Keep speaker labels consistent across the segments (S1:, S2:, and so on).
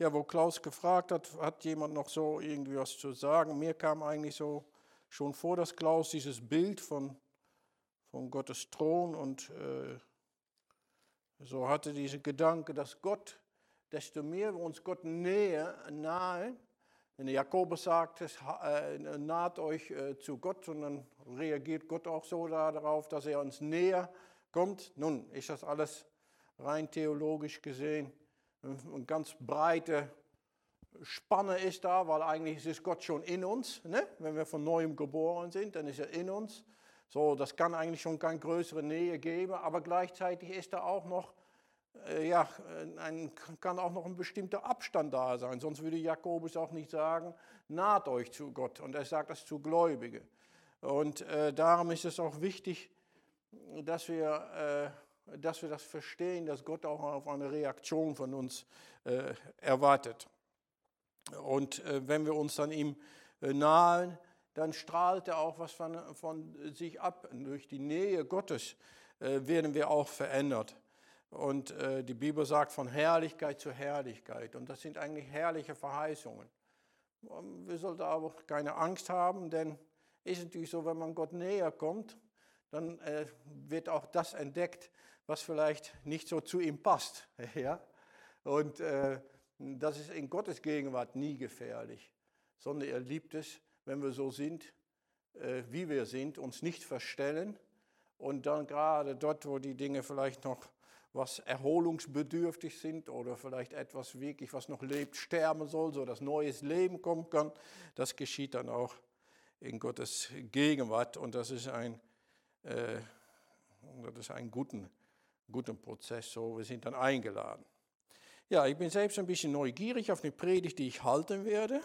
S1: ja, wo Klaus gefragt hat, hat jemand noch so irgendwie was zu sagen? Mir kam eigentlich so schon vor, dass Klaus dieses Bild von Gottes Thron und so hatte diese Gedanke, dass Gott, desto mehr wir uns Gott nahen, wenn der Jakobus sagt, naht euch zu Gott, und dann reagiert Gott auch so darauf, dass er uns näher kommt. Nun ist das alles rein theologisch gesehen eine ganz breite Spanne ist da, weil eigentlich ist Gott schon in uns. Ne? Wenn wir von Neuem geboren sind, dann ist er in uns. So, das kann eigentlich schon keine größere Nähe geben, aber gleichzeitig ist da auch noch, kann auch noch ein bestimmter Abstand da sein. Sonst würde Jakobus auch nicht sagen, naht euch zu Gott. Und er sagt das zu Gläubigen. Und darum ist es auch wichtig, dass wir das verstehen, dass Gott auch auf eine Reaktion von uns erwartet. Und wenn wir uns dann ihm nahen, dann strahlt er auch was von sich ab. Und durch die Nähe Gottes werden wir auch verändert. Und die Bibel sagt von Herrlichkeit zu Herrlichkeit. Und das sind eigentlich herrliche Verheißungen. Wir sollten aber keine Angst haben, denn es ist natürlich so, wenn man Gott näher kommt, dann wird auch das entdeckt, was vielleicht nicht so zu ihm passt. Ja? Und das ist in Gottes Gegenwart nie gefährlich, sondern er liebt es, wenn wir so sind, wie wir sind, uns nicht verstellen und dann gerade dort, wo die Dinge vielleicht noch was erholungsbedürftig sind oder vielleicht etwas wirklich, was noch lebt, sterben soll, so dass neues Leben kommen kann, das geschieht dann auch in Gottes Gegenwart, und das ist ein guten Prozess. So, wir sind dann eingeladen. Ja, ich bin selbst ein bisschen neugierig auf eine Predigt, die ich halten werde.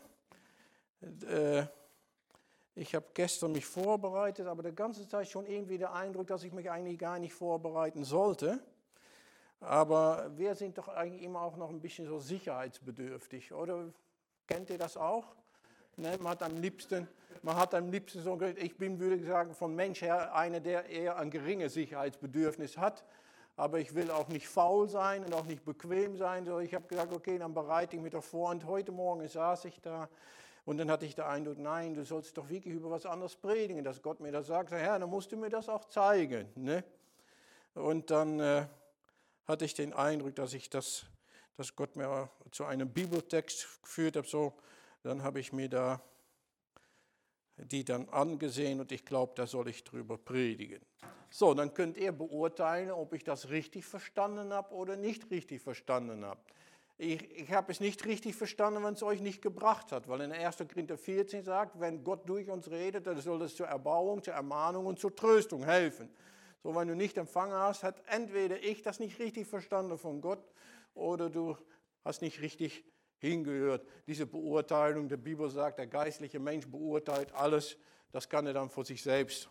S1: Ich habe gestern mich vorbereitet, aber die ganze Zeit schon irgendwie der Eindruck, dass ich mich eigentlich gar nicht vorbereiten sollte. Aber wir sind doch eigentlich immer auch noch ein bisschen so sicherheitsbedürftig, oder? Kennt ihr das auch? Ne, man hat am liebsten so, ich bin, würde ich sagen, von Mensch her einer, der eher ein geringes Sicherheitsbedürfnis hat. Aber ich will auch nicht faul sein und auch nicht bequem sein. So, ich habe gesagt, okay, dann bereite ich mich doch vor. Und heute Morgen saß ich da und dann hatte ich den Eindruck, nein, du sollst doch wirklich über was anderes predigen. Dass Gott mir das sagt, Herr, dann musst du mir das auch zeigen. Ne? Und dann hatte ich den Eindruck, dass Gott mir zu einem Bibeltext geführt hat. So, dann habe ich mir da die dann angesehen und ich glaube, da soll ich drüber predigen. So, dann könnt ihr beurteilen, ob ich das richtig verstanden habe oder nicht richtig verstanden habe. Ich habe es nicht richtig verstanden, wenn es euch nicht gebracht hat, weil in 1. Korinther 14 sagt, wenn Gott durch uns redet, dann soll es zur Erbauung, zur Ermahnung und zur Tröstung helfen. So, wenn du nicht empfangen hast, hat entweder ich das nicht richtig verstanden von Gott oder du hast nicht richtig hingehört. Diese Beurteilung, der Bibel sagt, der geistliche Mensch beurteilt alles, das kann er dann für sich selbst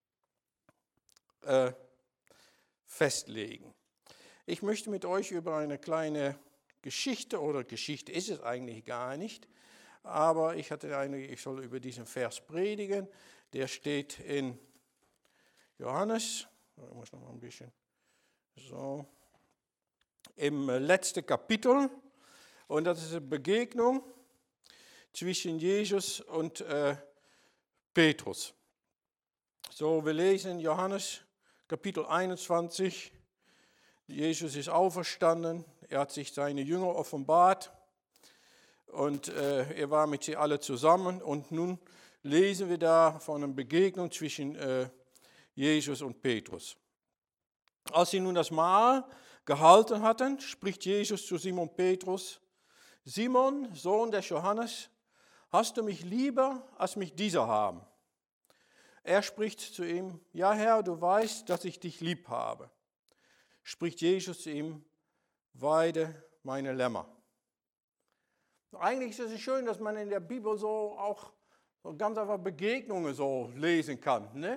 S1: festlegen. Ich möchte mit euch über eine kleine Geschichte, oder Geschichte ist es eigentlich gar nicht, aber ich soll über diesen Vers predigen, der steht in Johannes, ich muss noch mal ein bisschen, so, im letzten Kapitel. Und das ist eine Begegnung zwischen Jesus und Petrus. So, wir lesen Johannes Kapitel 21. Jesus ist auferstanden, er hat sich seine Jünger offenbart und er war mit sie alle zusammen. Und nun lesen wir da von einer Begegnung zwischen Jesus und Petrus. Als sie nun das Mahl gehalten hatten, spricht Jesus zu Simon Petrus: Simon, Sohn des Johannes, hast du mich lieber, als mich dieser haben? Er spricht zu ihm: Ja, Herr, du weißt, dass ich dich lieb habe. Spricht Jesus zu ihm: Weide meine Lämmer. Eigentlich ist es schön, dass man in der Bibel so auch so ganz einfach Begegnungen so lesen kann. Ne?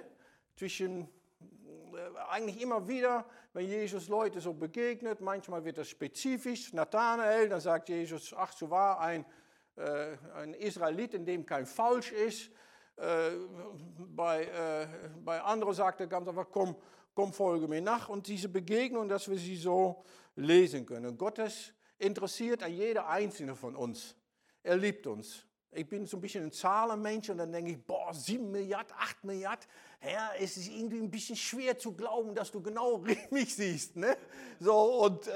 S1: Eigentlich immer wieder, wenn Jesus Leute so begegnet, manchmal wird das spezifisch. Nathanael, dann sagt Jesus, ach so wahr, ein Israelit, in dem kein Falsch ist. Bei anderen sagt er ganz einfach, komm, folge mir nach. Und diese Begegnung, dass wir sie so lesen können. Gottes interessiert an jeder einzelne von uns. Er liebt uns. Ich bin so ein bisschen ein Zahlenmensch und dann denke ich, 7 Milliarden, 8 Milliarden, Herr, es ist irgendwie ein bisschen schwer zu glauben, dass du genau mich siehst. Ne? So, und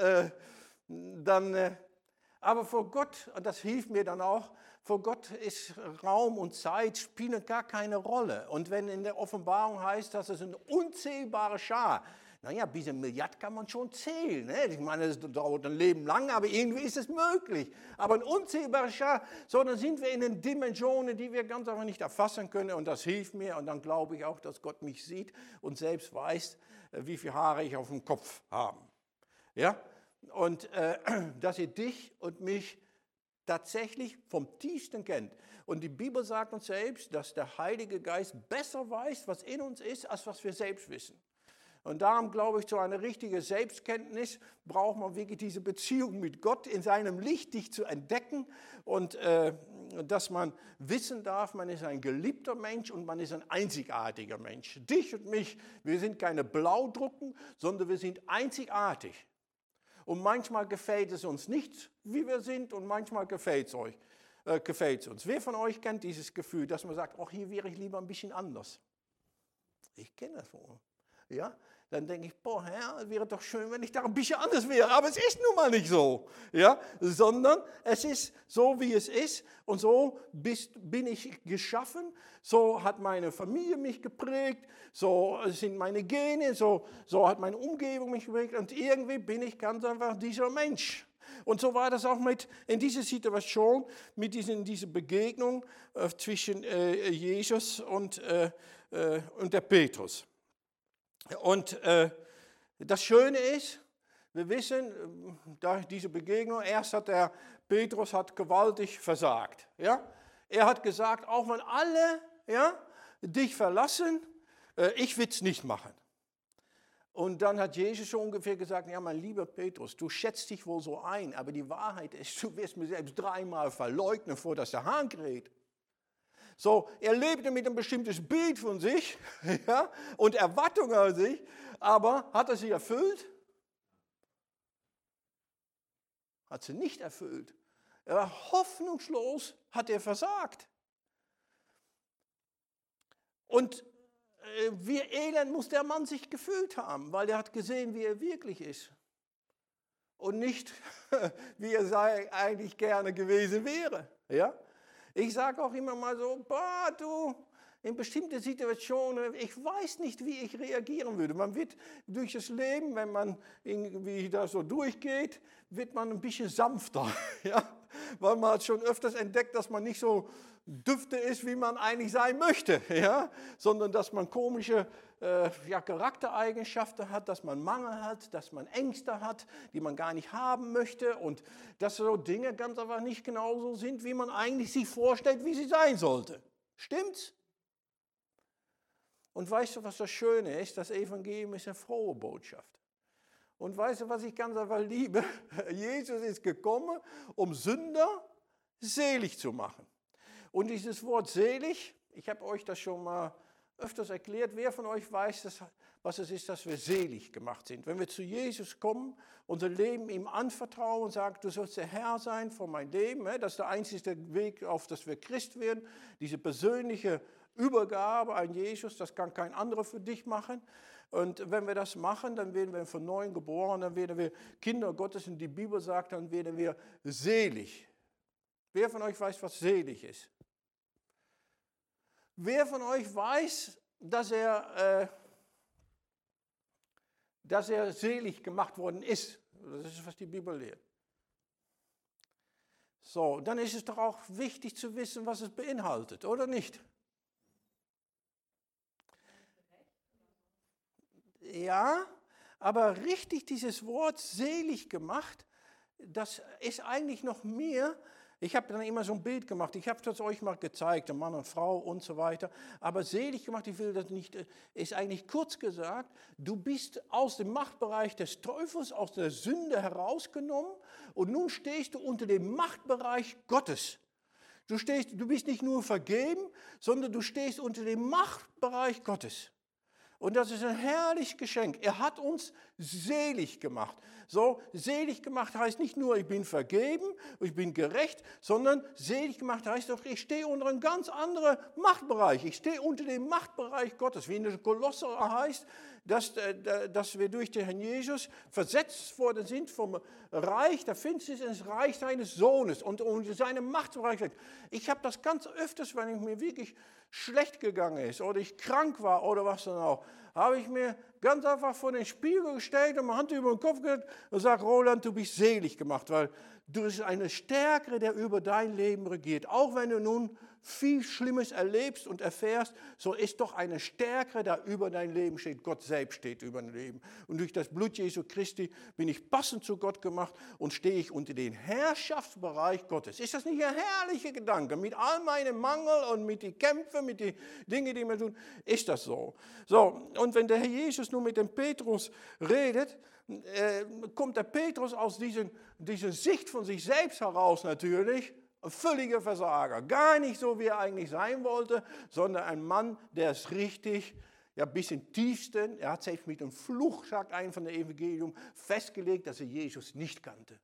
S1: aber vor Gott, und das hilft mir dann auch, vor Gott ist Raum und Zeit spielen gar keine Rolle. Und wenn in der Offenbarung heißt, dass es eine unzählbare Schar, naja, bis 1 Milliard kann man schon zählen. Ne? Ich meine, das dauert ein Leben lang, aber irgendwie ist es möglich. Aber ein unzählbarer Schar, so dann sind wir in den Dimensionen, die wir ganz einfach nicht erfassen können. Und das hilft mir. Und dann glaube ich auch, dass Gott mich sieht und selbst weiß, wie viele Haare ich auf dem Kopf habe. Ja? Und dass er dich und mich tatsächlich vom Tiefsten kennt. Und die Bibel sagt uns selbst, dass der Heilige Geist besser weiß, was in uns ist, als was wir selbst wissen. Und darum glaube ich, zu einer richtigen Selbstkenntnis braucht man wirklich diese Beziehung mit Gott in seinem Licht, dich zu entdecken und dass man wissen darf, man ist ein geliebter Mensch und man ist ein einzigartiger Mensch. Dich und mich, wir sind keine Blaudrucken, sondern wir sind einzigartig. Und manchmal gefällt es uns nicht, wie wir sind, und manchmal gefällt es uns. Wer von euch kennt dieses Gefühl, dass man sagt, hier wäre ich lieber ein bisschen anders? Ich kenne das wohl. Ja? Dann denke ich, Herr, wäre doch schön, wenn ich da ein bisschen anders wäre. Aber es ist nun mal nicht so. Ja? Sondern es ist so, wie es ist. Und so bin ich geschaffen. So hat meine Familie mich geprägt. So sind meine Gene. So hat meine Umgebung mich geprägt. Und irgendwie bin ich ganz einfach dieser Mensch. Und so war das auch in dieser Situation, mit dieser Begegnung zwischen Jesus und der Petrus. Und das Schöne ist, wir wissen, durch diese Begegnung, erst hat der Petrus gewaltig versagt. Ja? Er hat gesagt, auch wenn alle dich verlassen, ich will es nicht machen. Und dann hat Jesus so ungefähr gesagt, ja, mein lieber Petrus, du schätzt dich wohl so ein, aber die Wahrheit ist, du wirst mir selbst 3-mal verleugnen, bevor das der Hahn kräht. So, er lebte mit einem bestimmten Bild von sich und Erwartungen an sich, aber hat er sie erfüllt? Hat sie nicht erfüllt. Er war hoffnungslos, hat er versagt. Und wie elend muss der Mann sich gefühlt haben, weil er hat gesehen, wie er wirklich ist. Und nicht, wie er eigentlich gerne gewesen wäre. Ja? Ich sage auch immer mal so, in bestimmten Situationen, ich weiß nicht, wie ich reagieren würde. Man wird durch das Leben, wenn man irgendwie da so durchgeht, wird man ein bisschen sanfter. Ja? Weil man hat schon öfters entdeckt, dass man nicht so düfte ist, wie man eigentlich sein möchte. Ja? Sondern dass man komische Charaktereigenschaften hat, dass man Mangel hat, dass man Ängste hat, die man gar nicht haben möchte und dass so Dinge ganz einfach nicht genauso sind, wie man eigentlich sich vorstellt, wie sie sein sollte. Stimmt's? Und weißt du, was das Schöne ist? Das Evangelium ist eine frohe Botschaft. Und weißt du, was ich ganz einfach liebe? Jesus ist gekommen, um Sünder selig zu machen. Und dieses Wort selig, ich habe euch das schon mal öfters erklärt, wer von euch weiß, was es ist, dass wir selig gemacht sind. Wenn wir zu Jesus kommen, unser Leben ihm anvertrauen und sagen, du sollst der Herr sein von meinem Leben, das ist der einzige Weg, auf das wir Christ werden, diese persönliche Übergabe an Jesus, das kann kein anderer für dich machen. Und wenn wir das machen, dann werden wir von neuem geboren, dann werden wir Kinder Gottes und die Bibel sagt, dann werden wir selig. Wer von euch weiß, was selig ist? Wer von euch weiß, dass er selig gemacht worden ist? Das ist, was die Bibel lehrt. So, dann ist es doch auch wichtig zu wissen, was es beinhaltet, oder nicht? Ja, aber richtig dieses Wort selig gemacht, das ist eigentlich noch mehr. Ich habe dann immer so ein Bild gemacht, ich habe das euch mal gezeigt, Mann und Frau und so weiter. Aber selig gemacht, ich will das nicht, ist eigentlich kurz gesagt, du bist aus dem Machtbereich des Teufels, aus der Sünde herausgenommen und nun stehst du unter dem Machtbereich Gottes. Du bist nicht nur vergeben, sondern du stehst unter dem Machtbereich Gottes. Und das ist ein herrliches Geschenk. Er hat uns selig gemacht. So, selig gemacht heißt nicht nur, ich bin vergeben, ich bin gerecht, sondern selig gemacht heißt doch, ich stehe unter einem ganz anderen Machtbereich. Ich stehe unter dem Machtbereich Gottes, wie in der Kolosser heißt, dass wir durch den Herrn Jesus versetzt worden sind vom Reich der Finsternis ins Reich seines Sohnes und seinem Machtbereich. Ich habe das ganz öfters, wenn ich mir wirklich schlecht gegangen ist oder ich krank war oder was dann auch, habe ich mir ganz einfach vor den Spiegel gestellt und meine Hand über den Kopf gelegt und gesagt, Roland, du bist selig gemacht, weil du bist eine Stärkere, der über dein Leben regiert. Auch wenn du nun viel Schlimmes erlebst und erfährst, so ist doch eine Stärkere, der über dein Leben steht. Gott selbst steht über dein Leben. Und durch das Blut Jesu Christi bin ich passend zu Gott gemacht und stehe ich unter den Herrschaftsbereich Gottes. Ist das nicht ein herrlicher Gedanke? Mit all meinem Mangel und mit den Kämpfen, mit den Dingen, die wir tun, ist das so. So, und wenn der Herr Jesus nun mit dem Petrus redet, kommt der Petrus aus dieser Sicht von sich selbst heraus natürlich, ein völliger Versager. Gar nicht so, wie er eigentlich sein wollte, sondern ein Mann, der es richtig, ja bis im Tiefsten, er hat selbst mit einem Fluch, sagt ein von der Evangelium, festgelegt, dass er Jesus nicht kannte.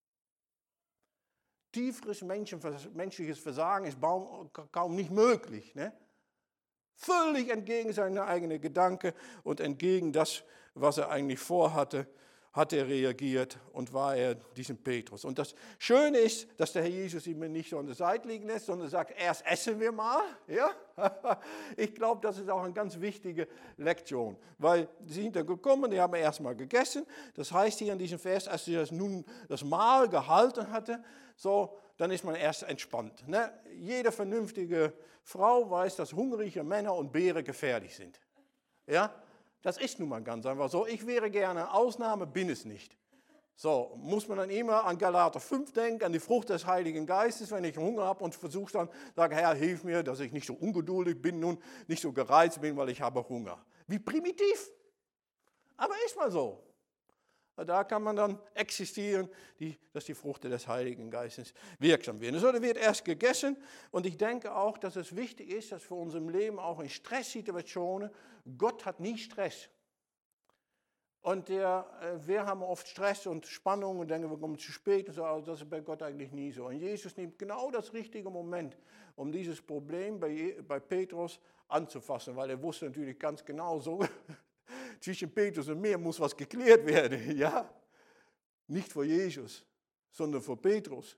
S1: Tieferes menschliches Versagen ist kaum nicht möglich. Ne? Völlig entgegen seiner eigenen Gedanken und entgegen das, was er eigentlich vorhatte, hat er reagiert und war er diesen Petrus. Und das Schöne ist, dass der Herr Jesus ihn nicht so an der Seite liegen lässt, sondern sagt, erst essen wir mal. Ja? Ich glaube, das ist auch eine ganz wichtige Lektion, weil sie sind dann gekommen, die haben erst mal gegessen. Das heißt hier in diesem Vers, als sie das Mahl gehalten hatte, so, dann ist man erst entspannt. Ne? Jede vernünftige Frau weiß, dass hungrige Männer und Bären gefährlich sind. Ja? Das ist nun mal ganz einfach so. Ich wäre gerne Ausnahme, bin es nicht. So, muss man dann immer an Galater 5 denken, an die Frucht des Heiligen Geistes, wenn ich Hunger habe und versuche dann, sage, Herr, hilf mir, dass ich nicht so ungeduldig bin nun, nicht so gereizt bin, weil ich habe Hunger. Wie primitiv. Aber ist mal so. Da kann man dann existieren, dass die Frucht des Heiligen Geistes wirksam werden. So, da wird erst gegessen und ich denke auch, dass es wichtig ist, dass für unserem Leben auch in Stresssituationen, Gott hat nie Stress. Und wir haben oft Stress und Spannung und denken, wir kommen zu spät und so, also das ist bei Gott eigentlich nie so. Und Jesus nimmt genau das richtige Moment, um dieses Problem bei Petrus anzufassen, weil er wusste natürlich ganz genau so, zwischen Petrus und mir muss was geklärt werden, ja? Nicht vor Jesus, sondern vor Petrus.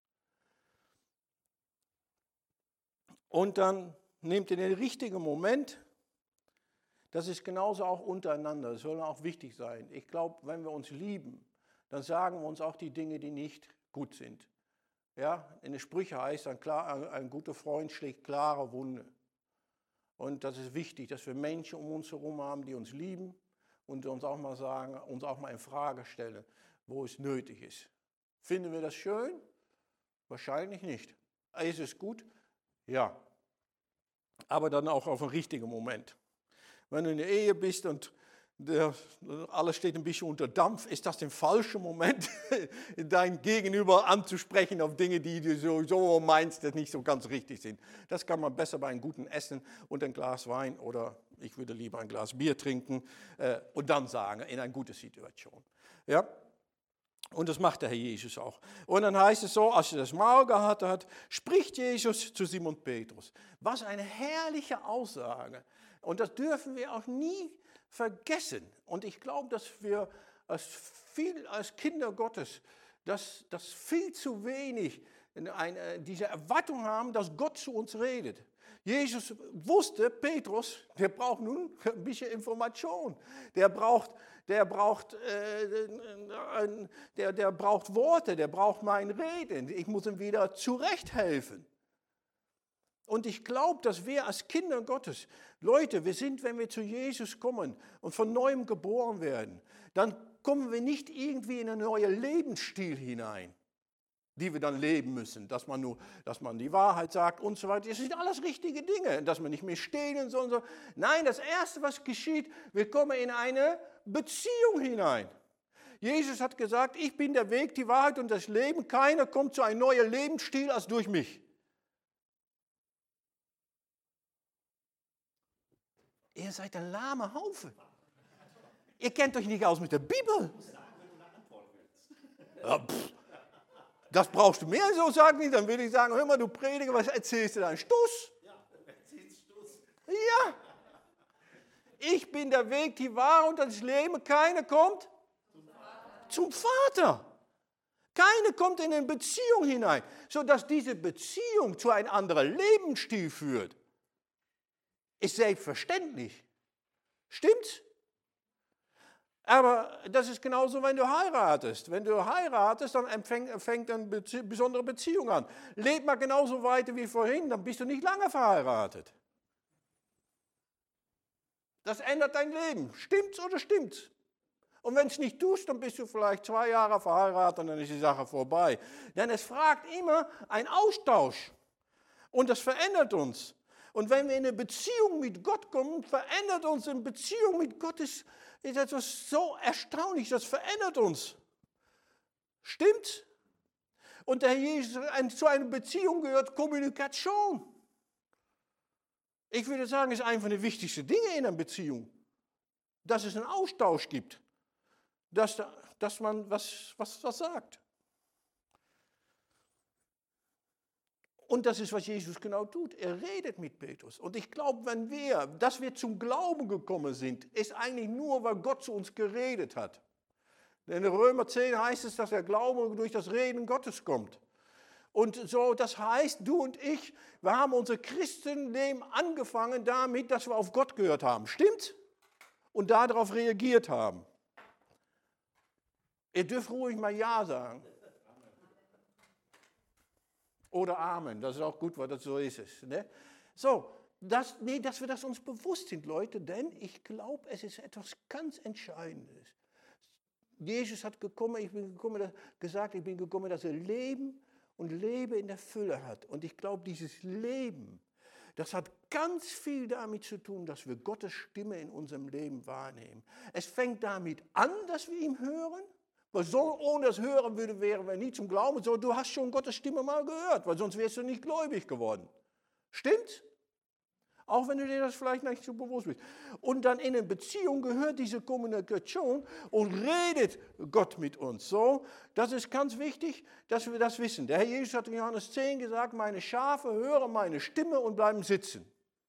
S1: Und dann nimmt er den richtigen Moment. Das ist genauso auch untereinander. Das soll auch wichtig sein. Ich glaube, wenn wir uns lieben, dann sagen wir uns auch die Dinge, die nicht gut sind. Ja? In den Sprüchen heißt ein guter Freund schlägt klare Wunde. Und das ist wichtig, dass wir Menschen um uns herum haben, die uns lieben und uns auch mal sagen, uns auch mal in Frage stellen, wo es nötig ist. Finden wir das schön? Wahrscheinlich nicht. Ist es gut? Ja. Aber dann auch auf den richtigen Moment. Wenn du in der Ehe bist und alles steht ein bisschen unter Dampf, ist das der falsche Moment, dein Gegenüber anzusprechen auf Dinge, die du so meinst, dass nicht so ganz richtig sind. Das kann man besser bei einem guten Essen und ein Glas Wein oder ich würde lieber ein Glas Bier trinken und dann sagen, in einer guten Situation. Ja? Und das macht der Herr Jesus auch. Und dann heißt es so, als er das Mahl gehabt hat, spricht Jesus zu Simon Petrus. Was eine herrliche Aussage. Und das dürfen wir auch nie vergessen. Und ich glaube, dass wir als Kinder Gottes das viel zu wenig diese Erwartung haben, dass Gott zu uns redet. Jesus wusste, Petrus, der braucht nun ein bisschen Information. Der braucht Worte, der braucht mein Reden. Ich muss ihm wieder zurechthelfen. Und ich glaube, dass wir als Kinder Gottes, Leute, wir sind, wenn wir zu Jesus kommen und von Neuem geboren werden, dann kommen wir nicht irgendwie in einen neuen Lebensstil hinein, die wir dann leben müssen, dass man die Wahrheit sagt und so weiter. Das sind alles richtige Dinge, dass man nicht mehr stehlen soll. So. Nein, das Erste, was geschieht, wir kommen in eine Beziehung hinein. Jesus hat gesagt, ich bin der Weg, die Wahrheit und das Leben. Keiner kommt zu einem neuen Lebensstil als durch mich. Ihr seid ein lahmer Haufe. Ihr kennt euch nicht aus mit der Bibel. Ja, das brauchst du mir so sagen nicht. Dann würde ich sagen, hör mal, du Prediger, was erzählst du da? Ein Stuss? Ja. Ich bin der Weg, die Wahrheit und das Leben. Keiner kommt zum Vater. Keiner kommt in eine Beziehung hinein, sodass diese Beziehung zu einem anderen Lebensstil führt. Ist selbstverständlich. Stimmt's? Aber das ist genauso, wenn du heiratest. Wenn du heiratest, dann fängt eine besondere Beziehung an. Leb mal genauso weiter wie vorhin, dann bist du nicht lange verheiratet. Das ändert dein Leben. Stimmt's oder stimmt's? Und wenn es nicht tust, dann bist du vielleicht 2 Jahre verheiratet und dann ist die Sache vorbei. Denn es fragt immer einen Austausch. Und das verändert uns. Und wenn wir in eine Beziehung mit Gott kommen, verändert uns eine Beziehung mit Gott ist etwas so erstaunlich, das verändert uns. Stimmt? Und der Herr Jesus, zu einer Beziehung gehört Kommunikation. Ich würde sagen, es ist einer der wichtigsten Dinge in einer Beziehung, dass es einen Austausch gibt, dass man was sagt. Und das ist, was Jesus genau tut. Er redet mit Petrus. Und ich glaube, dass wir zum Glauben gekommen sind, ist eigentlich nur, weil Gott zu uns geredet hat. Denn in Römer 10 heißt es, dass der Glaube durch das Reden Gottes kommt. Und so, das heißt, du und ich, wir haben unser Christenleben angefangen damit, dass wir auf Gott gehört haben. Stimmt? Und darauf reagiert haben. Ihr dürft ruhig mal Ja sagen. Oder Amen, das ist auch gut, weil das so ist es. Ne? So, dass wir das uns bewusst sind, Leute, denn ich glaube, es ist etwas ganz Entscheidendes. Jesus hat gesagt, ich bin gekommen, dass er Leben und Leben in der Fülle hat. Und ich glaube, dieses Leben, das hat ganz viel damit zu tun, dass wir Gottes Stimme in unserem Leben wahrnehmen. Es fängt damit an, dass wir ihn hören. Weil so ohne das Hören wären wir nie zum Glauben. So, du hast schon Gottes Stimme mal gehört, weil sonst wärst du nicht gläubig geworden. Stimmt? Auch wenn du dir das vielleicht nicht so bewusst bist. Und dann in eine Beziehung gehört diese Kommunikation und redet Gott mit uns. So, das ist ganz wichtig, dass wir das wissen. Der Herr Jesus hat in Johannes 10 gesagt, meine Schafe hören meine Stimme und bleiben sitzen.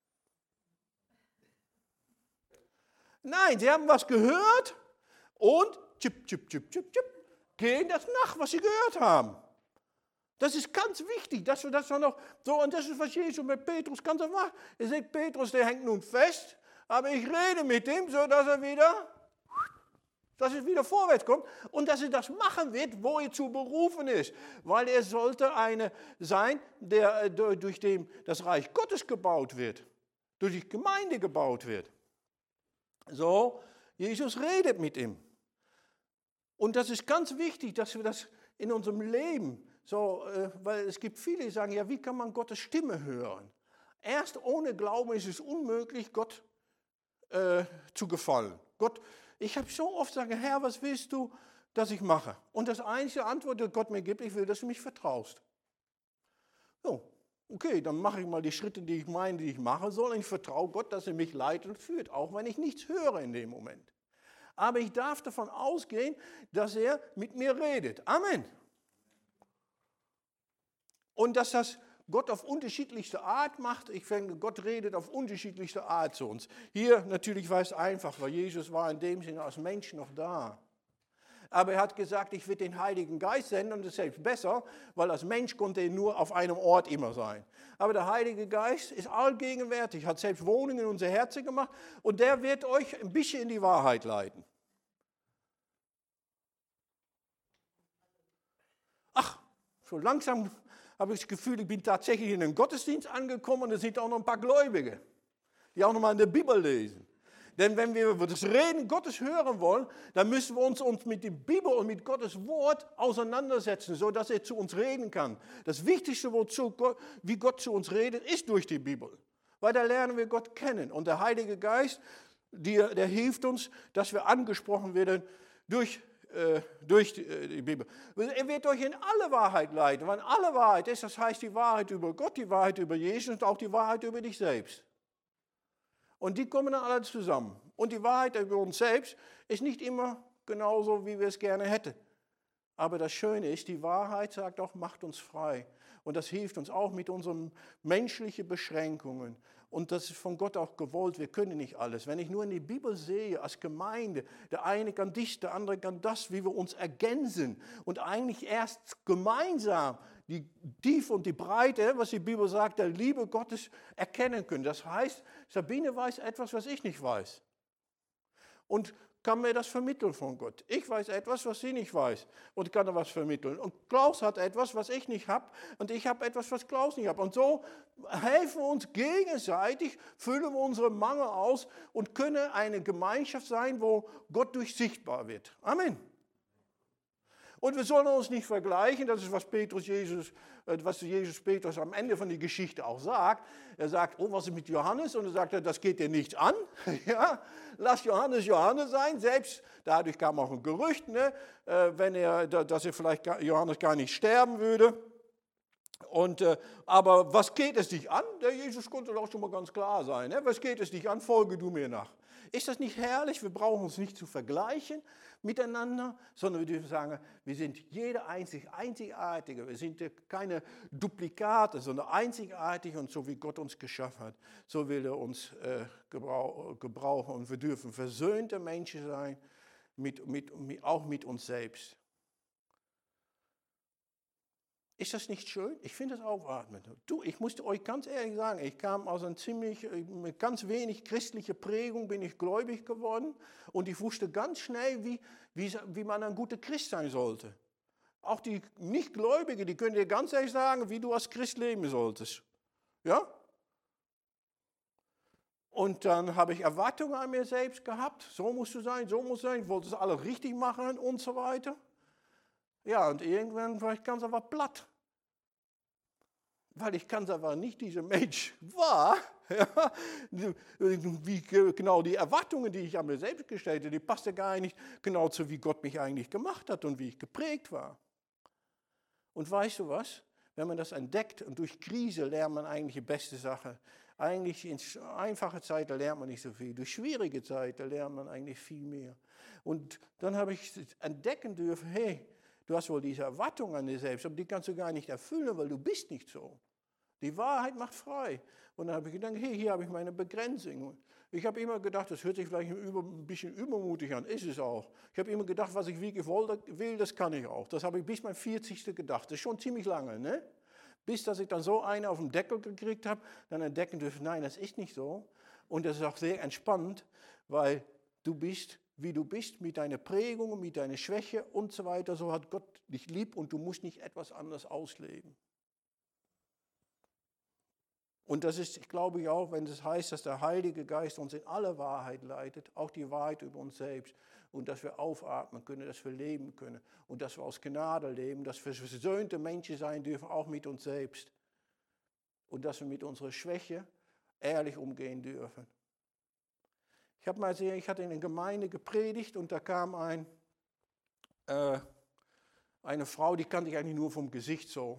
S1: Nein, sie haben was gehört und chip, chip, chip, chip, chip, gehen das nach, was sie gehört haben. Das ist ganz wichtig, dass wir das noch so, und das ist, was Jesus mit Petrus ganz einfach macht. Er sagt, Petrus, der hängt nun fest, aber ich rede mit ihm, so dass es wieder vorwärts kommt und dass er das machen wird, wo er zu berufen ist. Weil er sollte einer sein, der durch den das Reich Gottes gebaut wird, durch die Gemeinde gebaut wird. So, Jesus redet mit ihm. Und das ist ganz wichtig, dass wir das in unserem Leben, so, weil es gibt viele, die sagen, ja, wie kann man Gottes Stimme hören? Erst ohne Glauben ist es unmöglich, Gott zu gefallen. Gott, ich habe so oft gesagt, Herr, was willst du, dass ich mache? Und das einzige Antwort, die Gott mir gibt, ich will, dass du mich vertraust. So, okay, dann mache ich mal die Schritte, die ich meine, die ich machen soll. Und ich vertraue Gott, dass er mich leitet und führt, auch wenn ich nichts höre in dem Moment. Aber ich darf davon ausgehen, dass er mit mir redet. Amen. Und dass das Gott auf unterschiedlichste Art macht. Ich finde, Gott redet auf unterschiedlichste Art zu uns. Hier natürlich war es einfach, weil Jesus war in dem Sinne als Mensch noch da. Aber er hat gesagt, ich werde den Heiligen Geist senden und das ist selbst besser, weil als Mensch konnte er nur auf einem Ort immer sein. Aber der Heilige Geist ist allgegenwärtig, hat selbst Wohnungen in unser Herzen gemacht und der wird euch ein bisschen in die Wahrheit leiten. Ach, so langsam habe ich das Gefühl, ich bin tatsächlich in einen Gottesdienst angekommen und es sind auch noch ein paar Gläubige, die auch noch mal in der Bibel lesen. Denn wenn wir das Reden Gottes hören wollen, dann müssen wir uns mit der Bibel und mit Gottes Wort auseinandersetzen, sodass er zu uns reden kann. Das Wichtigste, wie Gott zu uns redet, ist durch die Bibel. Weil da lernen wir Gott kennen. Und der Heilige Geist, der hilft uns, dass wir angesprochen werden durch die Bibel. Er wird euch in alle Wahrheit leiten. Wenn alle Wahrheit ist, das heißt die Wahrheit über Gott, die Wahrheit über Jesus und auch die Wahrheit über dich selbst. Und die kommen dann alle zusammen. Und die Wahrheit über uns selbst ist nicht immer genauso, wie wir es gerne hätten. Aber das Schöne ist, die Wahrheit sagt auch, macht uns frei. Und das hilft uns auch mit unseren menschlichen Beschränkungen. Und das ist von Gott auch gewollt, wir können nicht alles. Wenn ich nur in die Bibel sehe, als Gemeinde, der eine kann dies, der andere kann das, wie wir uns ergänzen und eigentlich erst gemeinsam die Tiefe und die Breite, was die Bibel sagt, der Liebe Gottes erkennen können. Das heißt, Sabine weiß etwas, was ich nicht weiß. Und kann mir das vermitteln von Gott. Ich weiß etwas, was sie nicht weiß und kann da was vermitteln. Und Klaus hat etwas, was ich nicht habe und ich habe etwas, was Klaus nicht hat. Und so helfen wir uns gegenseitig, füllen wir unsere Mangel aus und können eine Gemeinschaft sein, wo Gott durch sichtbar wird. Amen. Und wir sollen uns nicht vergleichen, das ist, was Jesus Petrus am Ende von der Geschichte auch sagt. Er sagt, oh, was ist mit Johannes? Und er sagt, das geht dir nichts an. Ja, lass Johannes Johannes sein. Selbst dadurch kam auch ein Gerücht, ne, dass er vielleicht Johannes gar nicht sterben würde. Aber was geht es dich an? Der Jesus konnte doch schon mal ganz klar sein. Ne? Was geht es dich an? Folge du mir nach. Ist das nicht herrlich? Wir brauchen uns nicht zu vergleichen miteinander, sondern wir dürfen sagen, wir sind jeder einzigartige. Wir sind keine Duplikate, sondern einzigartig und so wie Gott uns geschaffen hat, so will er uns gebrauchen. Und wir dürfen versöhnte Menschen sein, auch mit uns selbst. Ist das nicht schön? Ich finde das aufatmend. Ich musste euch ganz ehrlich sagen, ich kam aus mit ganz wenig christlicher Prägung, bin ich gläubig geworden und ich wusste ganz schnell, wie man ein guter Christ sein sollte. Auch die Nichtgläubigen, die können dir ganz ehrlich sagen, wie du als Christ leben solltest. Ja? Und dann habe ich Erwartungen an mir selbst gehabt, so musst du sein, so musst du sein, ich wollte es alles richtig machen und so weiter. Ja, und irgendwann war ich ganz einfach platt. Weil ich ganz einfach nicht dieser Mensch war. Ja, wie genau die Erwartungen, die ich an mir selbst gestellt habe, die passten gar nicht genau zu, wie Gott mich eigentlich gemacht hat und wie ich geprägt war. Und weißt du was? Wenn man das entdeckt und durch Krise lernt man eigentlich die beste Sache. Eigentlich in einfachen Zeiten lernt man nicht so viel. Durch schwierige Zeiten lernt man eigentlich viel mehr. Und dann habe ich entdecken dürfen, hey, du hast wohl diese Erwartung an dir selbst, aber die kannst du gar nicht erfüllen, weil du bist nicht so. Die Wahrheit macht frei. Und dann habe ich gedacht, hey, hier habe ich meine Begrenzung. Ich habe immer gedacht, das hört sich vielleicht ein bisschen übermutig an, ist es auch. Ich habe immer gedacht, was ich wirklich will, das kann ich auch. Das habe ich bis mein 40. gedacht. Das ist schon ziemlich lange, ne? Bis, dass ich dann so eine auf den Deckel gekriegt habe, dann entdecken durfte, nein, das ist nicht so. Und das ist auch sehr entspannend, weil du bist, wie du bist, mit deiner Prägung, mit deiner Schwäche und so weiter. So hat Gott dich lieb und du musst nicht etwas anderes ausleben. Und das ist, ich glaube auch, wenn es heißt, dass der Heilige Geist uns in alle Wahrheit leitet, auch die Wahrheit über uns selbst und dass wir aufatmen können, dass wir leben können und dass wir aus Gnade leben, dass wir versöhnte Menschen sein dürfen, auch mit uns selbst und dass wir mit unserer Schwäche ehrlich umgehen dürfen. Ich hatte in einer Gemeinde gepredigt und da kam eine Frau, die kannte ich eigentlich nur vom Gesicht so.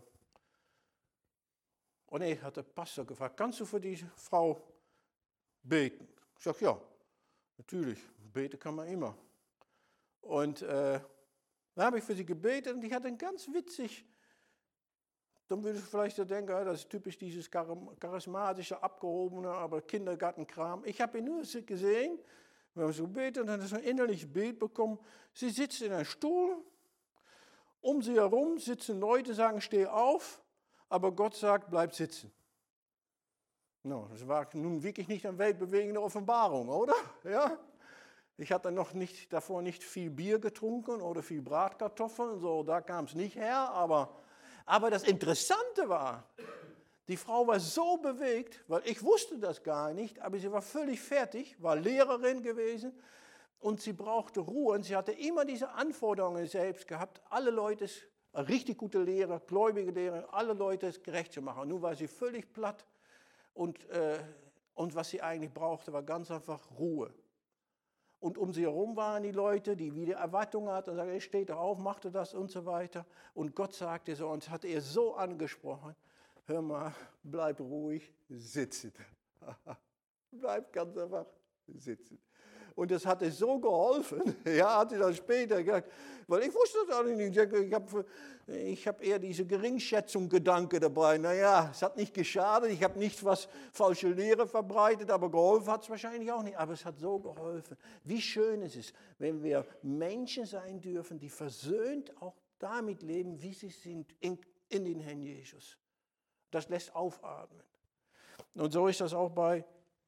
S1: Und hat der Pastor gefragt, kannst du für diese Frau beten? Ich sage, ja, natürlich, beten kann man immer. Und dann habe ich für sie gebetet und die hatte ein ganz witzig, dann würde ich vielleicht denken, das ist typisch dieses charismatische, abgehobene, aber Kindergartenkram. Ich habe ihn nur gesehen, wir haben so gebetet und dann hat sie ein innerliches Bild bekommen. Sie sitzt in einem Stuhl, um sie herum sitzen Leute, sagen, steh auf. Aber Gott sagt, bleib sitzen. No, das war nun wirklich nicht eine weltbewegende Offenbarung, oder? Ja? Ich hatte davor nicht viel Bier getrunken oder viel Bratkartoffeln, so, da kam es nicht her. Aber das Interessante war, die Frau war so bewegt, weil ich wusste das gar nicht, aber sie war völlig fertig, war Lehrerin gewesen und sie brauchte Ruhe. Und sie hatte immer diese Anforderungen selbst gehabt, alle Leute richtig gute Lehrer, gläubige Lehrer, alle Leute gerecht zu machen. Nun war sie völlig platt und was sie eigentlich brauchte, war ganz einfach Ruhe. Und um sie herum waren die Leute, die wieder Erwartungen hatten und sagten, steht doch auf, machte das und so weiter. Und Gott sagte so, und hat er so angesprochen, hör mal, bleib ruhig sitzen.
S2: Bleib ganz einfach sitzen. Und das hatte so geholfen, ja, hat sie dann später gesagt, weil ich wusste das auch nicht. Ich habe eher diese Geringschätzung-Gedanke dabei. Naja, es hat nicht geschadet, ich habe nicht was falsche Lehre verbreitet, aber geholfen hat es wahrscheinlich auch nicht. Aber es hat so geholfen. Wie schön es ist, wenn wir Menschen sein dürfen, die versöhnt auch damit leben, wie sie sind in den Herrn Jesus. Das lässt aufatmen. Und so ist das auch bei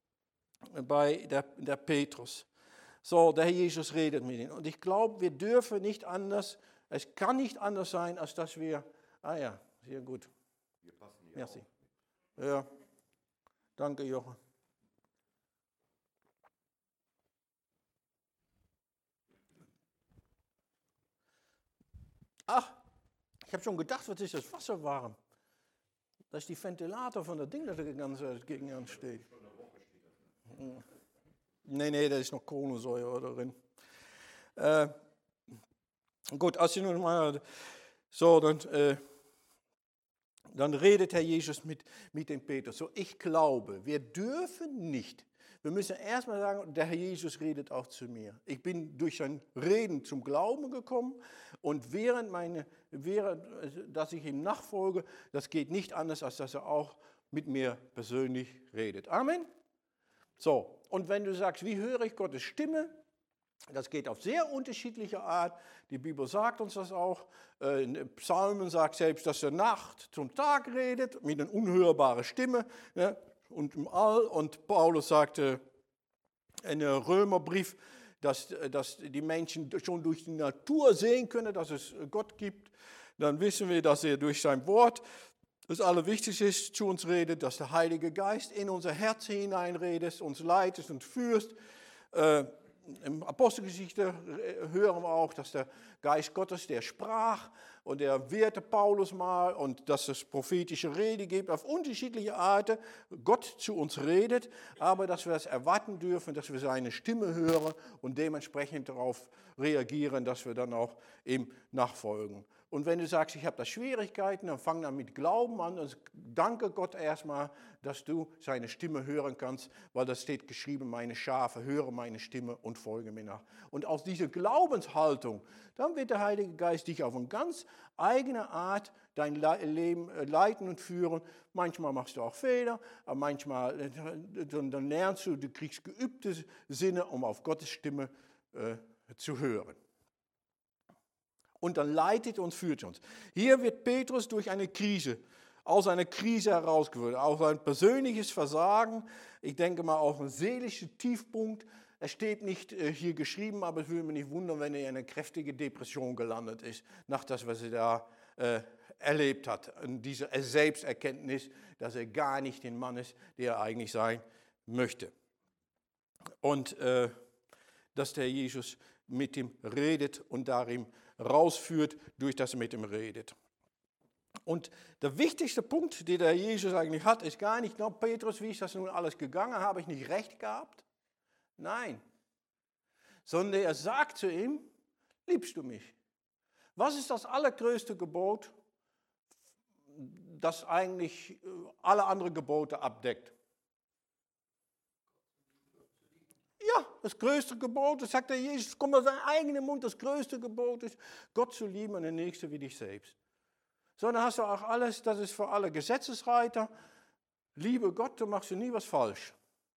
S2: der Petrus. So, der Herr Jesus redet mit ihnen. Und ich glaube, wir dürfen nicht anders, es kann nicht anders sein, als dass wir, sehr gut.
S3: Wir passen hier
S2: Merci.
S3: auf.
S2: Ja, danke Jochen. Ach, ich habe schon gedacht, was ist das Wasser warm? Das ist die Ventilator von der Ding, das gegen uns steht. Nee, da ist noch Kohlensäure drin. Gut, als nun mal so, dann redet Herr Jesus mit dem Petrus. So, ich glaube, wir dürfen nicht. Wir müssen erstmal sagen, der Herr Jesus redet auch zu mir. Ich bin durch sein Reden zum Glauben gekommen und während dass ich ihm nachfolge, das geht nicht anders, als dass er auch mit mir persönlich redet. Amen. So, und wenn du sagst, wie höre ich Gottes Stimme? Das geht auf sehr unterschiedliche Art. Die Bibel sagt uns das auch. In Psalmen sagt selbst, dass er Nacht zum Tag redet, mit einer unhörbaren Stimme. Ja, und im All. Und Paulus sagte in einem Römerbrief, dass die Menschen schon durch die Natur sehen können, dass es Gott gibt. Dann wissen wir, dass er durch sein Wort, das Allerwichtigste ist, zu uns redet, dass der Heilige Geist in unser Herz hineinredet, uns leitet und führt. Im Apostelgeschichte hören wir auch, dass der Geist Gottes, der sprach und der wehrte Paulus mal und dass es prophetische Rede gibt, auf unterschiedliche Arten Gott zu uns redet, aber dass wir es erwarten dürfen, dass wir seine Stimme hören und dementsprechend darauf reagieren, dass wir dann auch ihm nachfolgen. Und wenn du sagst, ich habe da Schwierigkeiten, dann fang dann mit Glauben an und danke Gott erstmal, dass du seine Stimme hören kannst, weil da steht geschrieben, meine Schafe hören meine Stimme und folgen mir nach. Und aus dieser Glaubenshaltung, dann wird der Heilige Geist dich auf eine ganz eigene Art dein Leben leiten und führen. Manchmal machst du auch Fehler, aber manchmal dann lernst du kriegst geübte Sinne, um auf Gottes Stimme zu hören. Und dann leitet und führt uns. Hier wird Petrus durch eine Krise, aus einer Krise herausgeführt, auf ein persönliches Versagen, ich denke mal auch ein seelischer Tiefpunkt. Es steht nicht hier geschrieben, aber es würde mich nicht wundern, wenn er in eine kräftige Depression gelandet ist, nach das, was er da erlebt hat. Und diese Selbsterkenntnis, dass er gar nicht der Mann ist, der er eigentlich sein möchte. Und dass der Jesus mit ihm redet und darin rausführt, durch das er mit ihm redet. Und der wichtigste Punkt, den der Jesus eigentlich hat, ist gar nicht, no, Petrus, wie ist das nun alles gegangen, habe ich nicht recht gehabt? Nein, sondern er sagt zu ihm, liebst du mich? Was ist das allergrößte Gebot, das eigentlich alle anderen Gebote abdeckt? Ja, das größte Gebot, das sagt der Jesus, kommt aus seinem eigenen Mund, das größte Gebot ist, Gott zu lieben und den Nächsten wie dich selbst. So, dann hast du auch alles, das ist für alle Gesetzesreiter, liebe Gott, du machst nie was falsch.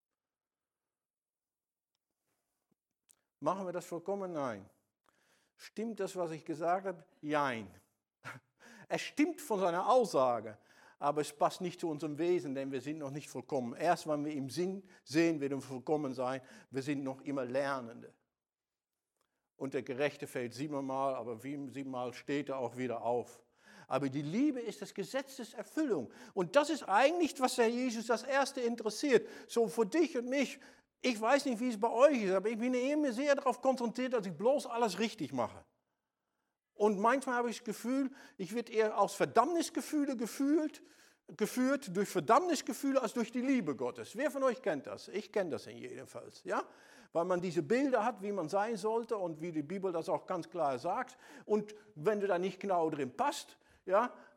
S2: Machen wir das vollkommen? Nein. Stimmt das, was ich gesagt habe? Jein. Es stimmt von seiner Aussage, aber es passt nicht zu unserem Wesen, denn wir sind noch nicht vollkommen. Erst wenn wir im Sinn sehen, wird er vollkommen sein. Wir sind noch immer Lernende. Und der Gerechte fällt 7-mal, aber 7-mal steht er auch wieder auf. Aber die Liebe ist das Gesetz des Erfüllung. Und das ist eigentlich, was der Jesus das Erste interessiert. So für dich und mich. Ich weiß nicht, wie es bei euch ist, aber ich bin immer sehr darauf konzentriert, dass ich bloß alles richtig mache. Und manchmal habe ich das Gefühl, ich werde eher aus Verdammnisgefühle geführt durch Verdammnisgefühle als durch die Liebe Gottes. Wer von euch kennt das? Ich kenne das in jedem Fall. Ja? Weil man diese Bilder hat, wie man sein sollte und wie die Bibel das auch ganz klar sagt. Und wenn du da nicht genau drin passt, ja,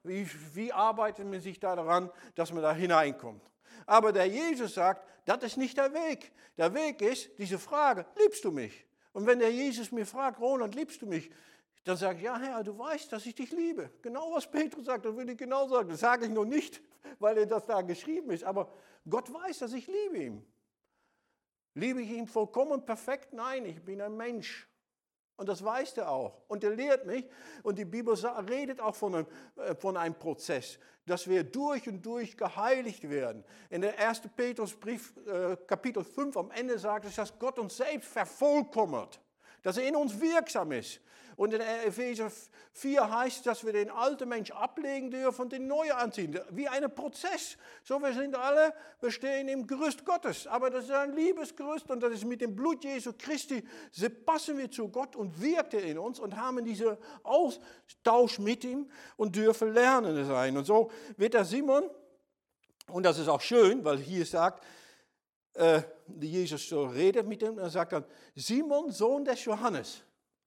S2: wie arbeitet man sich da daran, dass man da hineinkommt? Aber der Jesus sagt, das ist nicht der Weg. Der Weg ist diese Frage, liebst du mich? Und wenn der Jesus mir fragt, Roland, liebst du mich? Dann sage ich, ja Herr, du weißt, dass ich dich liebe. Genau was Petrus sagt, das würde ich genau sagen. Das sage ich noch nicht, weil das da geschrieben ist. Aber Gott weiß, dass ich liebe ihn. Liebe ich ihn vollkommen perfekt? Nein, ich bin ein Mensch. Und das weiß er auch. Und er lehrt mich. Und die Bibel redet auch von einem Prozess, dass wir durch und durch geheiligt werden. In der 1. Petrusbrief, Kapitel 5, am Ende sagt es, dass Gott uns selbst vervollkommert. Dass er in uns wirksam ist. Und in Epheser 4 heißt, dass wir den alten Mensch ablegen dürfen und den neuen anziehen. Wie ein Prozess. So, wir stehen im Gerüst Gottes. Aber das ist ein Liebesgerüst und das ist mit dem Blut Jesu Christi, so passen wir zu Gott und wirkt er in uns und haben diesen Austausch mit ihm und dürfen lernen sein. Und so wird der Simon, und das ist auch schön, weil hier sagt, Jesus so redet mit ihm, und er sagt dann, Simon, Sohn des Johannes.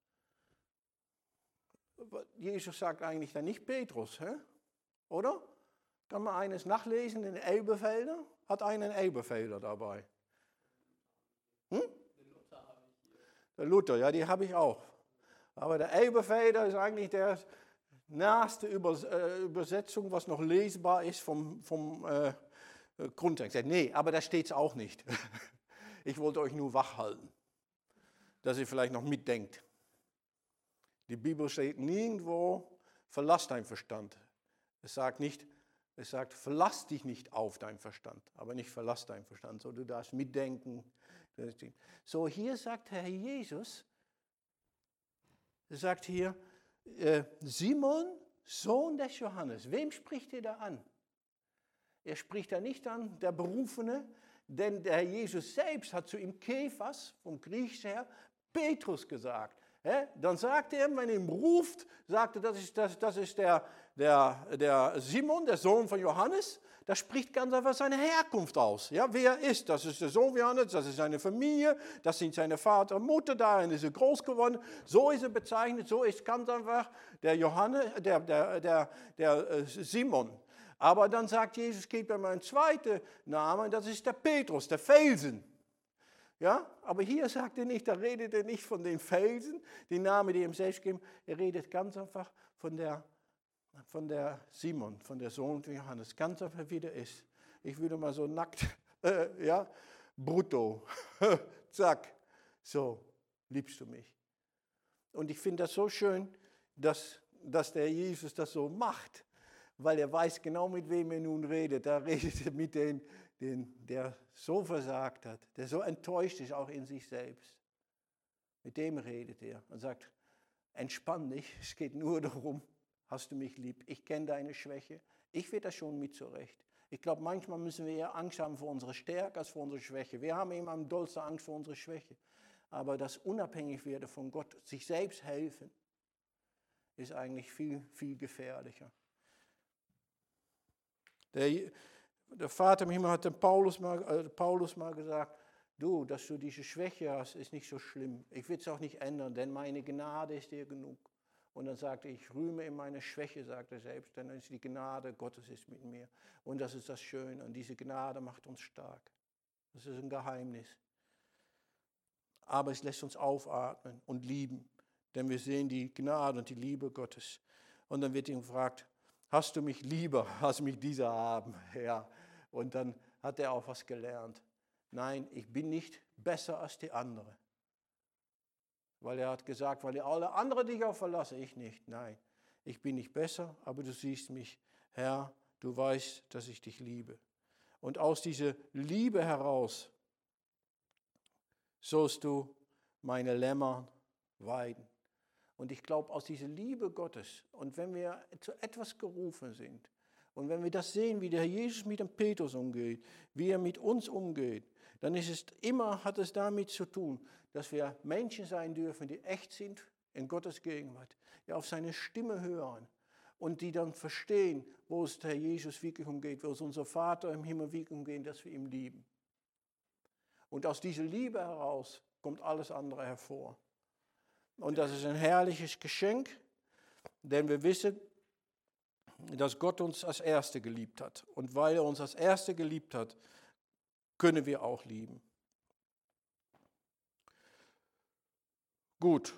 S2: Jesus sagt eigentlich dann nicht Petrus, oder? Kann man eines nachlesen in Elberfelder? Hat einen Elberfelder dabei? Der Luther, ja, die habe ich auch. Aber der Elberfelder ist eigentlich der naheste Übersetzung, was noch lesbar ist vom Grundtext. Nee, aber da steht es auch nicht. Ich wollte euch nur wach halten, dass ihr vielleicht noch mitdenkt. Die Bibel steht nirgendwo, verlass deinen Verstand. Es sagt, verlass dich nicht auf deinen Verstand, aber nicht verlass deinen Verstand. So, du darfst mitdenken. So, hier sagt Herr Jesus, er sagt hier, Simon, Sohn des Johannes. Wem spricht er da an? Er spricht da nicht an, der Berufene, denn der Jesus selbst hat zu ihm Kephas, vom Griechisch her, Petrus gesagt. Dann sagt er, wenn er ihn ruft, sagt er, das ist der Simon, der Sohn von Johannes. Das spricht ganz einfach seine Herkunft aus. Ja, wer er ist, das ist der Sohn von Johannes, das ist seine Familie, das sind seine Vater und Mutter, darin ist er groß geworden. So ist er bezeichnet, so ist ganz einfach der Johannes, der Simon. Aber dann sagt Jesus, gibt ihm einen zweiten Namen, das ist der Petrus, der Felsen. Ja, aber hier sagt er nicht, da redet er nicht von den Felsen, die Namen, die ihm selbst geben. Er redet ganz einfach von der Simon, von der Sohn von Johannes. Ganz einfach, wie der ist. Ich würde mal so nackt, brutto, zack, so, liebst du mich. Und ich finde das so schön, dass der Jesus das so macht, weil er weiß genau, mit wem er nun redet. Da redet er mit der so versagt hat, der so enttäuscht ist, auch in sich selbst. Mit dem redet er und sagt, entspann dich, es geht nur darum, hast du mich lieb, ich kenne deine Schwäche, ich werde das schon mit zurecht. Ich glaube, manchmal müssen wir eher Angst haben vor unserer Stärke als vor unserer Schwäche. Wir haben eben am dollsten Angst vor unserer Schwäche. Aber das Unabhängigwerden von Gott, sich selbst helfen, ist eigentlich viel, viel gefährlicher. Der Vater im Himmel hat dem Paulus mal gesagt, du, dass du diese Schwäche hast, ist nicht so schlimm. Ich will es auch nicht ändern, denn meine Gnade ist dir genug. Und dann sagte ich rühme in meine Schwäche, sagt er selbst, denn ist die Gnade Gottes ist mit mir. Und das ist das Schöne. Und diese Gnade macht uns stark. Das ist ein Geheimnis. Aber es lässt uns aufatmen und lieben, denn wir sehen die Gnade und die Liebe Gottes. Und dann wird ihm gefragt, hast du mich lieber als mich dieser haben, Herr? Und dann hat er auch was gelernt. Nein, ich bin nicht besser als die anderen. Weil er hat gesagt, weil alle anderen dich auch verlassen, ich nicht. Nein, ich bin nicht besser, aber du siehst mich, Herr, du weißt, dass ich dich liebe. Und aus dieser Liebe heraus sollst du meine Lämmer weiden. Und ich glaube, aus dieser Liebe Gottes, und wenn wir zu etwas gerufen sind, und wenn wir das sehen, wie der Herr Jesus mit dem Petrus umgeht, wie er mit uns umgeht, dann hat es damit zu tun, dass wir Menschen sein dürfen, die echt sind in Gottes Gegenwart, die auf seine Stimme hören und die dann verstehen, wo es der Herr Jesus wirklich umgeht, wo es unser Vater im Himmel wirklich umgeht, dass wir ihn lieben. Und aus dieser Liebe heraus kommt alles andere hervor. Und das ist ein herrliches Geschenk, denn wir wissen,
S1: dass Gott uns als Erste geliebt hat. Und weil er uns als Erste geliebt hat, können wir auch lieben. Gut.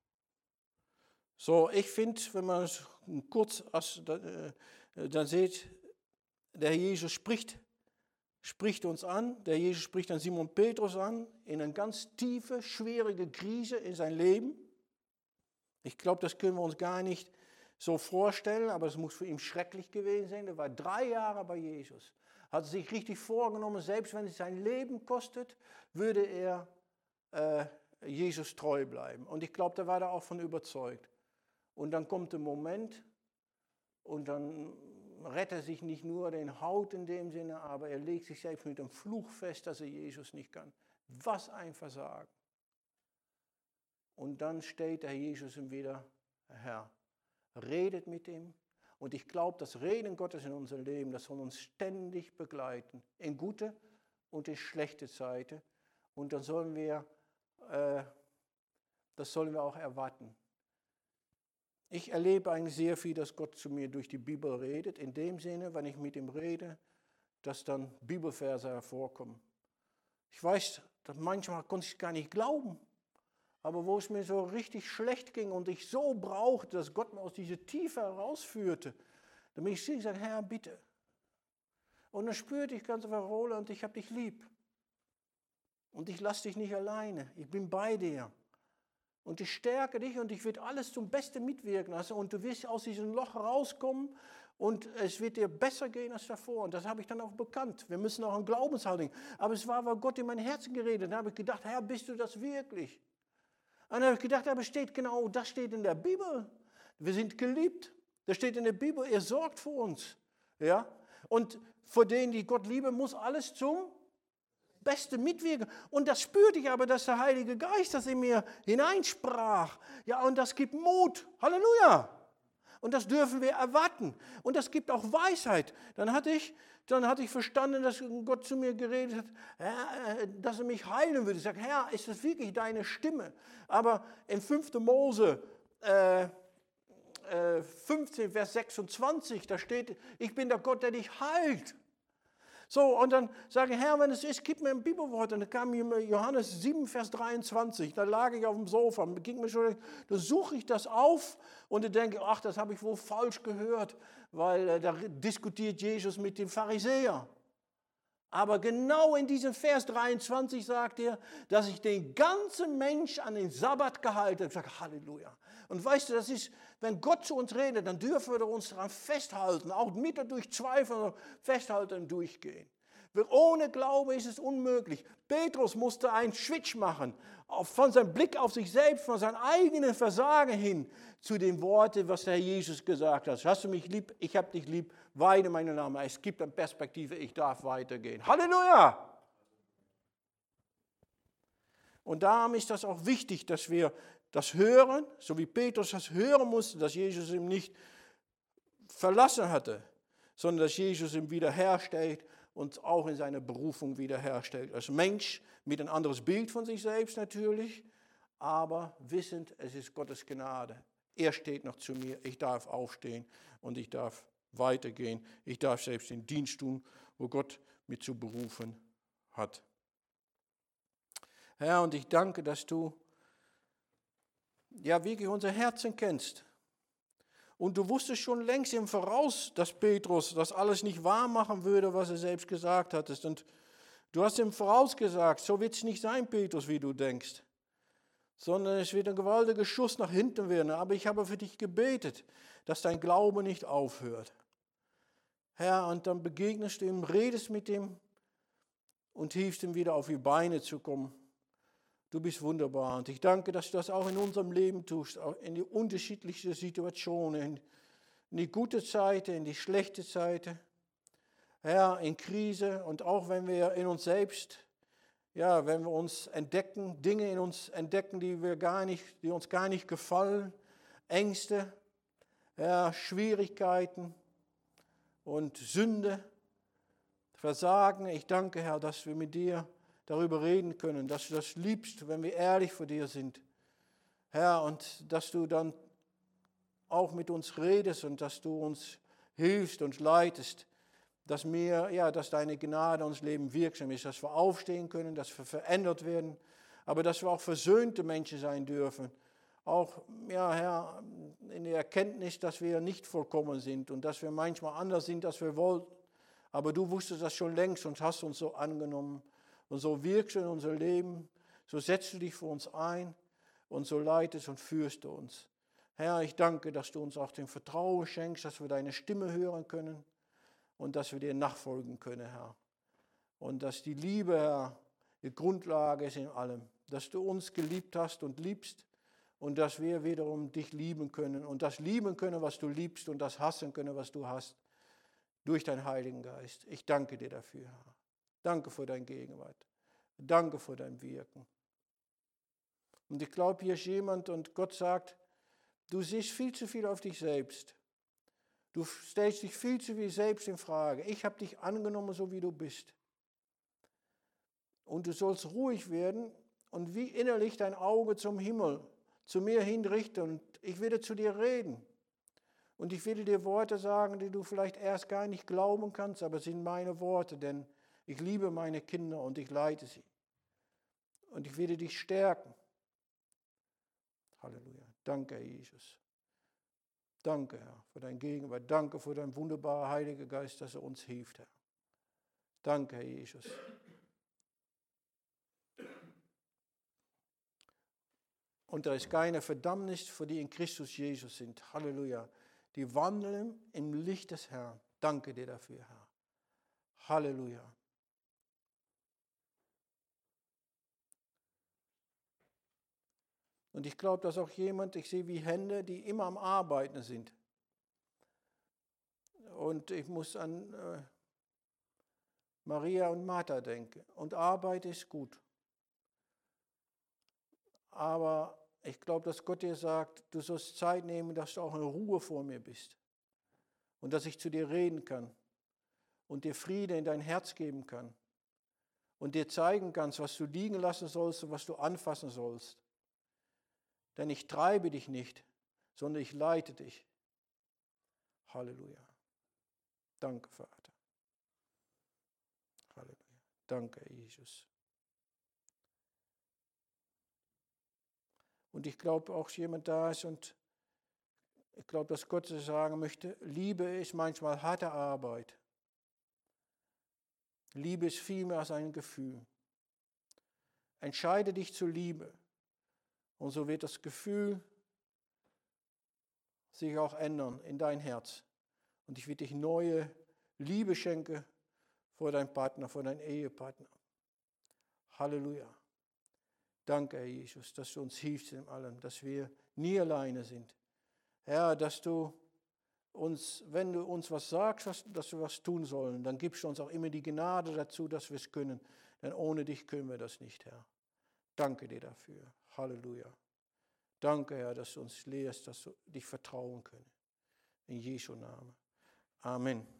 S1: So, ich finde, wenn man es kurz dann sieht, der Jesus spricht uns an, der Jesus spricht dann Simon Petrus an, in eine ganz tiefe, schwierige Krise in sein Leben. Ich glaube, das können wir uns gar nicht so vorstellen, aber es muss für ihn schrecklich gewesen sein. Er war 3 Jahre bei Jesus, hat sich richtig vorgenommen, selbst wenn es sein Leben kostet, würde er Jesus treu bleiben. Und ich glaube, da war er auch von überzeugt. Und dann kommt der Moment und dann rettet er sich nicht nur den Haut in dem Sinne, aber er legt sich selbst mit dem Fluch fest, dass er Jesus nicht kann. Was ein Versagen. Und dann steht der Jesus ihm wieder, Herr, redet mit ihm. Und ich glaube, das Reden Gottes in unserem Leben, das soll uns ständig begleiten, in gute und in schlechte Zeiten. Und dann sollen wir, das sollen wir auch erwarten. Ich erlebe eigentlich sehr viel, dass Gott zu mir durch die Bibel redet. In dem Sinne, wenn ich mit ihm rede, dass dann Bibelverse hervorkommen. Ich weiß, dass manchmal konnte ich es gar nicht glauben. Aber wo es mir so richtig schlecht ging und ich so brauchte, dass Gott mich aus dieser Tiefe herausführte, dann bin ich still und gesagt, Herr, bitte. Und dann spürte ich ganz einfach, Roland, ich habe dich lieb. Und ich lasse dich nicht alleine. Ich bin bei dir. Und ich stärke dich und ich werde alles zum Besten mitwirken lassen. Und du wirst aus diesem Loch rauskommen und es wird dir besser gehen als davor. Und das habe ich dann auch bekannt. Wir müssen auch an Glaubenshaltung. Aber es war, weil Gott in mein Herzen geredet. Da habe ich gedacht, Herr, bist du das wirklich? Und dann habe ich gedacht, aber steht genau, das steht in der Bibel. Wir sind geliebt. Das steht in der Bibel, er sorgt für uns. Ja? Und für denen, die Gott lieben, muss alles zum Besten mitwirken. Und das spürte ich aber, dass der Heilige Geist das in mir hineinsprach. Ja, und das gibt Mut. Halleluja. Und das dürfen wir erwarten. Und das gibt auch Weisheit. Dann hatte ich verstanden, dass Gott zu mir geredet hat, dass er mich heilen würde. Ich sage, Herr, ist das wirklich deine Stimme? Aber in 5. Mose 15, Vers 26, da steht, ich bin der Gott, der dich heilt. So, und dann sage ich, Herr, wenn es ist, gib mir ein Bibelwort. Und dann kam mir Johannes 7, Vers 23. Da lag ich auf dem Sofa, da suche ich das auf und ich denke, ach, das habe ich wohl falsch gehört, weil da diskutiert Jesus mit dem Pharisäer. Aber genau in diesem Vers 23 sagt er, dass ich den ganzen Mensch an den Sabbat gehalten habe. Ich sage, Halleluja. Und weißt du, das ist, wenn Gott zu uns redet, dann dürfen wir uns daran festhalten, auch mit und durch Zweifel festhalten und durchgehen. Ohne Glaube ist es unmöglich. Petrus musste einen Switch machen, von seinem Blick auf sich selbst, von seinem eigenen Versagen hin zu den Worten, was der Jesus gesagt hat. Hast du mich lieb? Ich habe dich lieb. Weide meinen Namen. Es gibt eine Perspektive, ich darf weitergehen. Halleluja! Und darum ist das auch wichtig, dass wir das hören, so wie Petrus das hören musste, dass Jesus ihn nicht verlassen hatte, sondern dass Jesus ihn wiederherstellt und auch in seiner Berufung wiederherstellt. Als Mensch mit ein anderes Bild von sich selbst natürlich, aber wissend, es ist Gottes Gnade. Er steht noch zu mir, ich darf aufstehen und ich darf weitergehen. Ich darf selbst den Dienst tun, wo Gott mich zu berufen hat. Herr, und ich danke, dass du ja wirklich unser Herzen kennst. Und du wusstest schon längst im Voraus, dass Petrus das alles nicht wahr machen würde, was er selbst gesagt hattest. Und du hast ihm vorausgesagt, so wird es nicht sein, Petrus, wie du denkst, sondern es wird ein gewaltiger Schuss nach hinten werden. Aber ich habe für dich gebetet, dass dein Glaube nicht aufhört. Herr, und dann begegnest du ihm, redest mit ihm und hilfst ihm wieder auf die Beine zu kommen. Du bist wunderbar und ich danke, dass du das auch in unserem Leben tust, auch in die unterschiedlichsten Situationen, in die gute Zeiten, in die schlechte Zeiten, Herr, in Krise und auch wenn wir in uns selbst, ja, wenn wir uns entdecken, Dinge in uns entdecken, die uns gar nicht gefallen, Ängste, ja, Schwierigkeiten und Sünde, Versagen. Ich danke, Herr, dass wir mit dir darüber reden können, dass du das liebst, wenn wir ehrlich vor dir sind. Herr, und dass du dann auch mit uns redest und dass du uns
S2: hilfst und leitest, dass deine Gnade uns Leben wirksam ist, dass wir aufstehen können, dass wir verändert werden, aber dass wir auch versöhnte Menschen sein dürfen. Auch, Herr, in der Erkenntnis, dass wir nicht vollkommen sind und dass wir manchmal anders sind, als wir wollten. Aber du wusstest das schon längst und hast uns so angenommen. Und so wirkst du in unser Leben, so setzt du dich für uns ein und so leitest und führst du uns. Herr, ich danke, dass du uns auch den Vertrauen schenkst, dass wir deine Stimme hören können und dass wir dir nachfolgen können, Herr. Und dass die Liebe, Herr, die Grundlage ist in allem. Dass du uns geliebt hast und liebst und dass wir wiederum dich lieben können und das lieben können, was du liebst und das hassen können, was du hast, durch deinen Heiligen Geist. Ich danke dir dafür, Herr. Danke für deine Gegenwart. Danke für dein Wirken. Und ich glaube, hier ist jemand und Gott sagt, du siehst viel zu viel auf dich selbst. Du stellst dich viel zu viel selbst in Frage. Ich habe dich angenommen, so wie du bist. Und du sollst ruhig werden und wie innerlich dein Auge zum Himmel, zu mir hinrichten. Und ich werde zu dir reden. Und ich werde dir Worte sagen, die du vielleicht erst gar nicht glauben kannst, aber es sind meine Worte, denn ich liebe meine Kinder und ich leite sie. Und ich werde dich stärken. Halleluja. Danke, Herr Jesus. Danke, Herr, für deine Gegenwart. Danke für deinen wunderbaren Heiligen Geist, dass er uns hilft, Herr. Danke, Herr Jesus. Und da ist keine Verdammnis für die in Christus Jesus sind. Halleluja. Die wandeln im Licht des Herrn. Danke dir dafür, Herr. Halleluja. Und ich glaube, dass auch jemand, ich sehe wie Hände, die immer am Arbeiten sind. Und ich muss an Maria und Martha denken. Und Arbeit ist gut. Aber ich glaube, dass Gott dir sagt, du sollst Zeit nehmen, dass du auch in Ruhe vor mir bist. Und dass ich zu dir reden kann. Und dir Friede in dein Herz geben kann. Und dir zeigen kannst, was du liegen lassen sollst und was du anfassen sollst. Denn ich treibe dich nicht, sondern ich leite dich. Halleluja. Danke, Vater. Halleluja. Danke, Jesus. Und ich glaube auch, dass jemand da ist und ich glaube, dass Gott sagen möchte, Liebe ist manchmal harte Arbeit. Liebe ist viel mehr als ein Gefühl. Entscheide dich zur Liebe. Und so wird das Gefühl sich auch ändern in dein Herz. Und ich werde dich neue Liebe schenken vor deinem Partner, vor deinem Ehepartner. Halleluja. Danke, Herr Jesus, dass du uns hilfst in allem, dass wir nie alleine sind. Herr, dass du uns, wenn du uns was sagst, dass wir was tun sollen, dann gibst du uns auch immer die Gnade dazu, dass wir es können. Denn ohne dich können wir das nicht, Herr. Danke dir dafür. Halleluja. Danke, Herr, dass du uns lehrst, dass wir dich vertrauen können. In Jesu Namen. Amen.